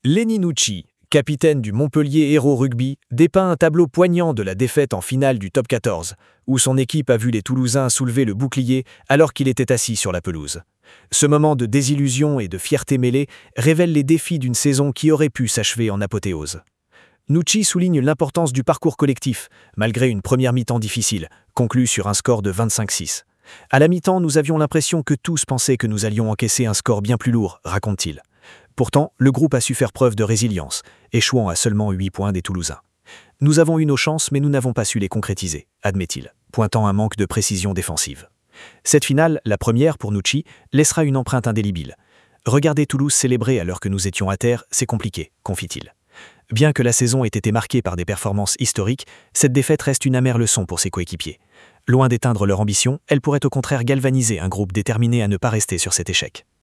Lenny Nucci, capitaine du Montpellier Hérault Rugby, dépeint un tableau poignant de la défaite en finale du Top 14, où son équipe a vu les Toulousains soulever le bouclier alors qu'il était assis sur la pelouse. Ce moment de désillusion et de fierté mêlée révèle les défis d'une saison qui aurait pu s'achever en apothéose. Nucci souligne l'importance du parcours collectif, malgré une première mi-temps difficile, conclue sur un score de 25-6. À la mi-temps, nous avions l'impression que tous pensaient que nous allions encaisser un score bien plus lourd, raconte-t-il. Pourtant, le groupe a su faire preuve de résilience, échouant à seulement 8 points des Toulousains. Nous avons eu nos chances, mais nous n'avons pas su les concrétiser, admet-il, pointant un manque de précision défensive. Cette finale, la première pour Nucci, laissera une empreinte indélébile. Regarder Toulouse célébrer alors que nous étions à terre, c'est compliqué, confie-t-il. Bien que la saison ait été marquée par des performances historiques, cette défaite reste une amère leçon pour ses coéquipiers. Loin d'éteindre leur ambition, elle pourrait au contraire galvaniser un groupe déterminé à ne pas rester sur cet échec.